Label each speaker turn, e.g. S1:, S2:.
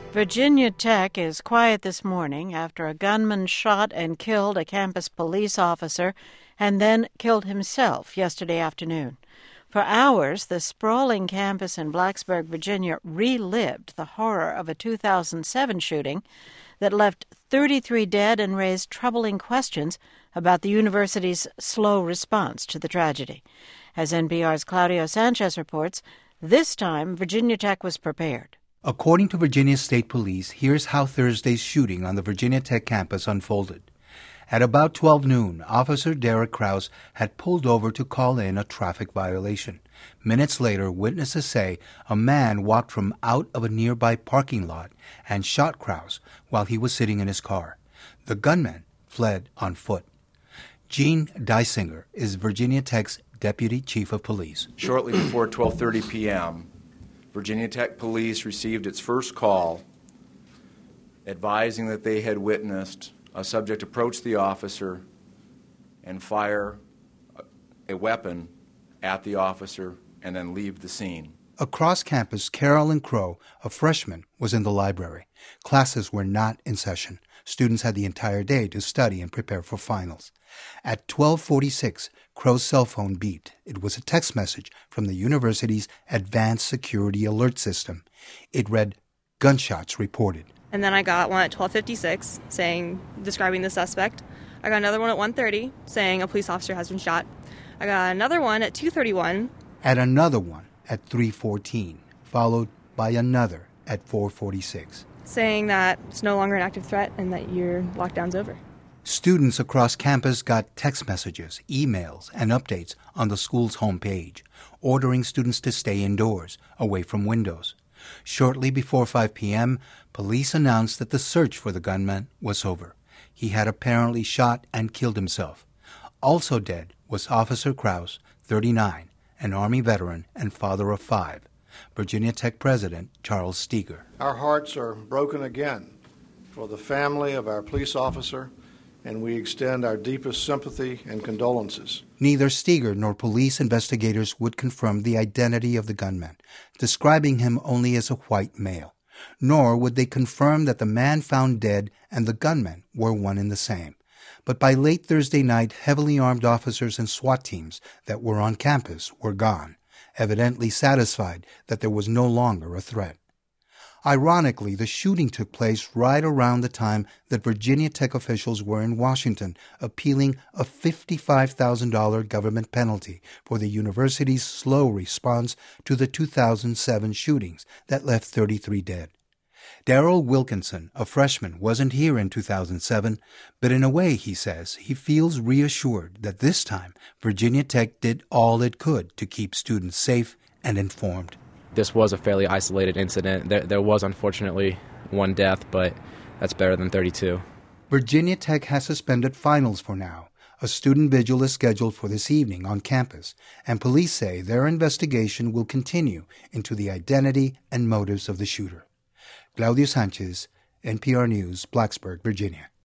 S1: Virginia Tech is quiet this morning after a gunman shot and killed a campus police officer and then killed himself yesterday afternoon. For hours, the sprawling campus in Blacksburg, Virginia, relived the horror of a 2007 shooting that left 33 dead and raised troubling questions about the university's slow response to the tragedy. As NPR's Claudio Sanchez reports, this time Virginia Tech was prepared.
S2: According to Virginia State Police, here's how Thursday's shooting on the Virginia Tech campus unfolded. At about 12 noon, Officer Derek Krause had pulled over to call in a traffic violation. Minutes later, witnesses say a man walked from out of a nearby parking lot and shot Krause while he was sitting in his car. The gunman fled on foot. Gene Dysinger is Virginia Tech's Deputy Chief of Police.
S3: Shortly before 12:30 p.m., Virginia Tech Police received its first call advising that they had witnessed a subject approach the officer and fire a weapon at the officer and then leave the scene.
S2: Across campus, Carolyn Crow, a freshman, was in the library. Classes were not in session. Students had the entire day to study and prepare for finals. At 12:46, Crow's cell phone beeped. It was a text message from the university's Advanced Security Alert System. It read, "Gunshots reported."
S4: And then I got one at 12:56 describing the suspect. I got another one at 1:30 saying a police officer has been shot. I got another one at 2:31.
S2: At another one at 3:14, followed by another at 4:46.
S4: Saying that it's no longer an active threat and that your lockdown's over.
S2: Students across campus got text messages, emails, and updates on the school's homepage, ordering students to stay indoors, away from windows. Shortly before 5 p.m., police announced that the search for the gunman was over. He had apparently shot and killed himself. Also dead was Officer Krause, 39, an Army veteran and father of 5. Virginia Tech President Charles Steger.
S5: Our hearts are broken again for the family of our police officer, and we extend our deepest sympathy and condolences.
S2: Neither Steger nor police investigators would confirm the identity of the gunman, describing him only as a white male. Nor would they confirm that the man found dead and the gunman were one and the same. But by late Thursday night, heavily armed officers and SWAT teams that were on campus were gone, evidently satisfied that there was no longer a threat. Ironically, the shooting took place right around the time that Virginia Tech officials were in Washington appealing a $55,000 government penalty for the university's slow response to the 2007 shootings that left 33 dead. Daryl Wilkinson, a freshman, wasn't here in 2007, but in a way, he says, he feels reassured that this time Virginia Tech did all it could to keep students safe and informed.
S6: This was a fairly isolated incident. There was, unfortunately, one death, but that's better than 32.
S2: Virginia Tech has suspended finals for now. A student vigil is scheduled for this evening on campus, and police say their investigation will continue into the identity and motives of the shooter. Claudio Sanchez, NPR News, Blacksburg, Virginia.